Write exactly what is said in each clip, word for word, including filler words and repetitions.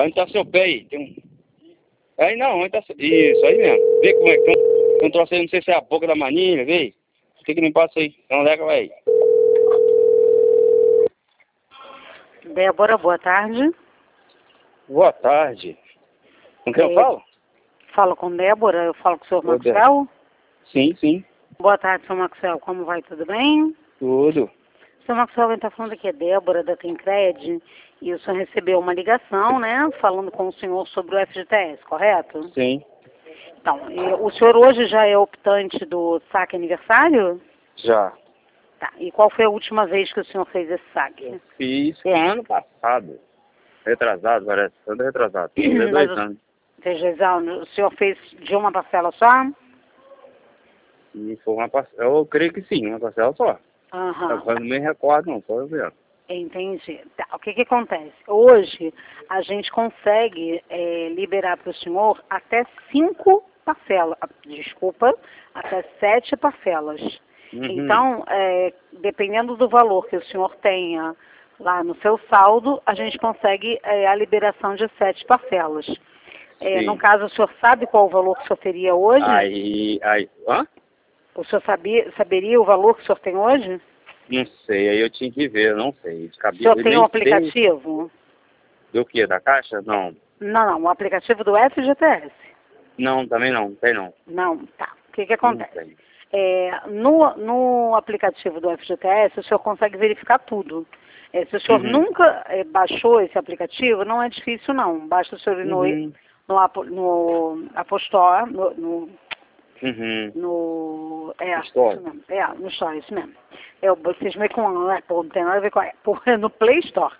Onde tá seu pé aí? Tem um... Aí não, onde tá seu... Isso, aí mesmo. Vê como é que tem um, tem um troço aí, não sei se é a boca da manilha, vê. Tem que limpar isso aí. Então leva aí. Débora, boa tarde. Boa tarde. Com quem É, eu falo? Falo com Débora, eu falo com o senhor Ô, Débora. Maxwell. Sim, sim. Boa tarde, senhor Maxwell, como vai? Tudo bem? Tudo. Senhor Maxwell, está falando aqui, é Débora da Tencred, e o senhor recebeu uma ligação, né, falando com o senhor sobre o F G T S, correto? Sim. Então, e o senhor hoje já é optante do saque aniversário? Já. Tá, e qual foi a última vez que o senhor fez esse saque? Fiz foi ano passado. Retrasado, parece. Todo retrasado. Fez Mas dois o- anos. Fez dois anos. O senhor fez de uma parcela só? E foi uma parcela. Eu creio que sim, uma parcela só. Aham. Eu não me recordo, não. Só eu ver. Entendi. Tá, o que que acontece? Hoje a gente consegue é, liberar para o senhor até cinco parcelas, ah, desculpa, até sete parcelas. Uhum. Então, é, dependendo do valor que o senhor tenha lá no seu saldo, a gente consegue é, a liberação de sete parcelas. É, Sim. no caso, o senhor sabe qual o valor que o senhor teria hoje? Aí, aí, hã? O senhor sabia, saberia o valor que o senhor tem hoje? Não sei, aí eu tinha que ver, eu não sei. De O cabeça, senhor eu tem nem um sei aplicativo? do que, da caixa? Não. Não, não, o aplicativo do F G T S. Não, também não, tem não. Não, tá. O que que Não acontece? tem. É, no, no aplicativo do F G T S, o senhor consegue verificar tudo. É, se o senhor Uhum. nunca é, baixou esse aplicativo, não é difícil não. Basta o senhor ir no, Uhum. no, Apo- no Apple Store, no, no, Uhum. no é, Store. isso mesmo, é, no Store, isso mesmo. Eu, vocês meio com a Apple, não tem nada a ver com a Apple, no Play Store.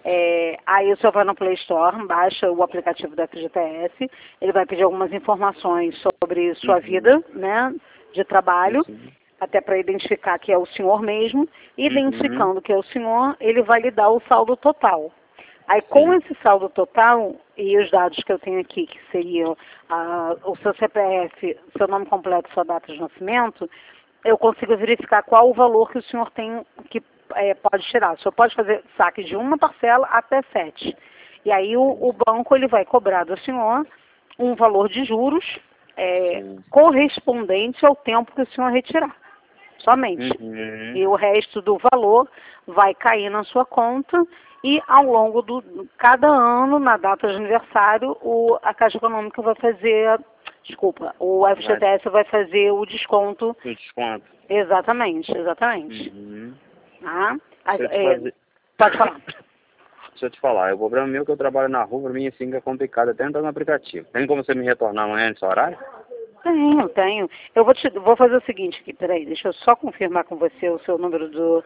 É, aí o senhor vai no Play Store, baixa o aplicativo da F G T S, ele vai pedir algumas informações sobre sua Uhum. vida, né, de trabalho, Uhum. até para identificar que é o senhor mesmo. Uhum. Identificando que é o senhor, ele vai lhe dar o saldo total. Aí, com Sim. esse saldo total e os dados que eu tenho aqui, que seriam ah, o seu C P F, seu nome completo, sua data de nascimento, eu consigo verificar qual o valor que o senhor tem, que eh, pode tirar. O senhor pode fazer saque de uma parcela até sete. E aí, o, o banco ele vai cobrar do senhor um valor de juros eh, Sim. correspondente ao tempo que o senhor retirar. Somente. Uhum. E o resto do valor vai cair na sua conta e ao longo do cada ano, na data de aniversário, o, a Caixa Econômica vai fazer, desculpa, o F G T S vai fazer o desconto. O desconto. Exatamente, exatamente. Uhum. Tá? As- Deixa eu te é, fazer... pode falar. Deixa eu te falar, o problema meu é que eu trabalho na rua, pra mim assim que é complicado até entrar no aplicativo. Tem como você me retornar amanhã nesse horário? Tenho, tenho. Eu vou, te, vou fazer o seguinte aqui, peraí, deixa eu só confirmar com você o seu número do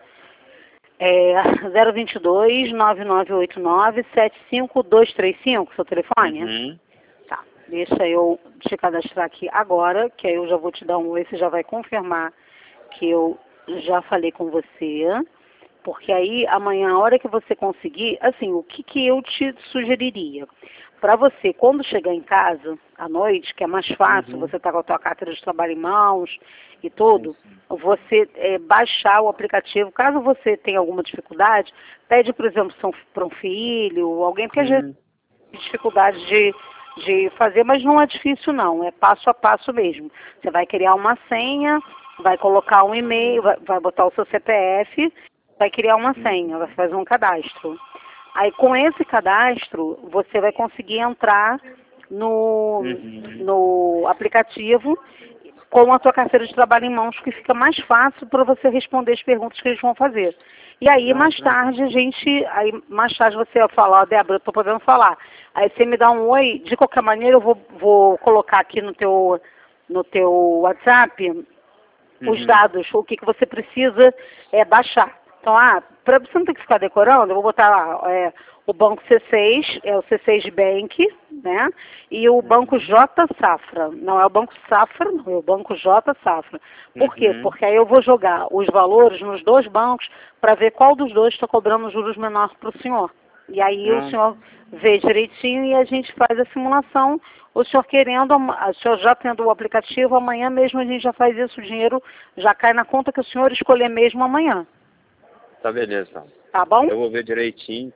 é, zero dois dois, nove nove oito nove, sete cinco dois três cinco, seu telefone? Uhum. Tá, deixa eu te cadastrar aqui agora, que aí eu já vou te dar um oi, você já vai confirmar que eu já falei com você, porque aí amanhã, a hora que você conseguir, assim, o que, que eu te sugeriria? Para você, quando chegar em casa, à noite, que é mais fácil, Uhum. você tá com a tua carteira de trabalho em mãos e tudo, você é, baixar o aplicativo. Caso você tenha alguma dificuldade, pede, por exemplo, para um filho, alguém, porque às vezes Uhum. tem dificuldade de, de fazer, mas não é difícil não, é passo a passo mesmo. Você vai criar uma senha, vai colocar um e-mail, vai, vai botar o seu C P F, vai criar uma senha, vai fazer um cadastro. Aí com esse cadastro, você vai conseguir entrar no, Uhum. no aplicativo com a sua carteira de trabalho em mãos, que fica mais fácil para você responder as perguntas que eles vão fazer. E aí, Não, mais não. tarde, a gente, aí mais tarde você vai falar, ó, Débora, eu estou podendo falar. Aí você me dá um oi, de qualquer maneira eu vou, vou colocar aqui no teu, no teu WhatsApp os Uhum. dados, o que, que você precisa é, baixar. Então, ah, para você não ter que ficar decorando, eu vou botar lá é, o banco C seis, é o C seis Bank, né? E o banco J Safra. Não é o banco Safra, não, é o banco J Safra. Por quê? Uhum. Porque aí eu vou jogar os valores nos dois bancos para ver qual dos dois está cobrando juros menor para o senhor. E aí o Não. senhor vê direitinho e a gente faz a simulação. O senhor querendo, o senhor já tendo o aplicativo, amanhã mesmo a gente já faz isso, o dinheiro já cai na conta que o senhor escolher mesmo amanhã. Tá beleza, então. Tá bom? Eu vou ver direitinho, tá.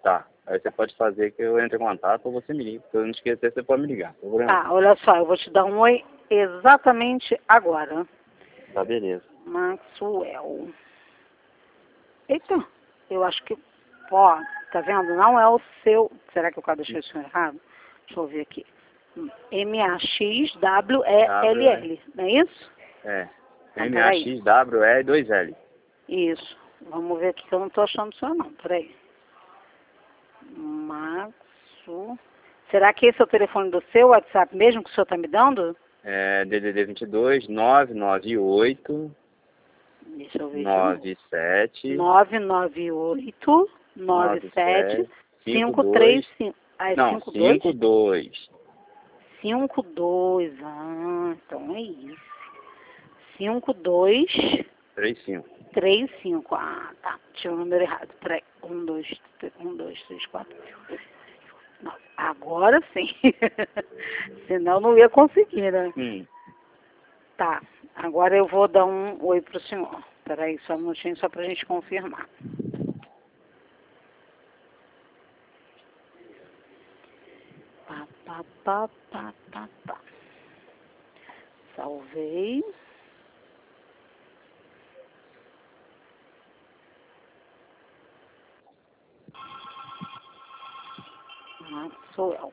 Aí você pode fazer que eu entre em contato ou você me liga. Se eu não esquecer, você pode me ligar. Tá, olha só, eu vou te dar um oi exatamente agora. Tá, beleza. Maxwell. Eita, eu acho que, ó, tá vendo? Não é o seu, será que eu quase deixei o senhor errado? Deixa eu ver aqui. M A X W E L L, não é isso? É, Então, M A X W E dois L. Isso. Vamos ver aqui que eu não tô achando o seu não, peraí. Maxu. Será que esse é o telefone do seu WhatsApp mesmo que o senhor tá me dando? É D D D vinte e dois, nove nove oito, Deixa eu ver. nove sete, nove nove oito, nove sete, cinco três cinco. Ah, é não, cinco dois? cinco dois. cinco dois, ah, então é isso. cinco dois, três cinco. três cinco, ah, tá, tinha o número errado, peraí, um, dois, um, dois, três, quatro, não, agora sim, senão não ia conseguir, né? Hum. Tá, agora eu vou dar um oi pro senhor, peraí, só um minutinho, só pra gente confirmar. Pá, pá, pá, pá, pá, pá. Salvei. Ah, sou eu.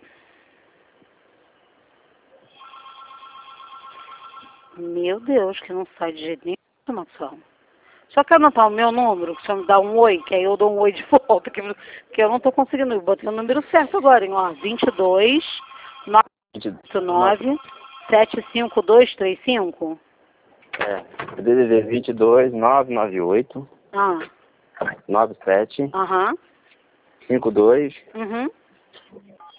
Meu Deus, que não sai de jeito nenhum, Maxwell. Só quer anotar o meu número, que o senhor me dá um oi, que aí eu dou um oi de volta, que, que eu não tô conseguindo. Eu botei o número certo agora, hein, ó. vinte e dois, nove oito nove, sete cinco dois três cinco. É, D D D vinte e dois, nove nove oito, Ah, nove sete, aham, cinco dois, uhum.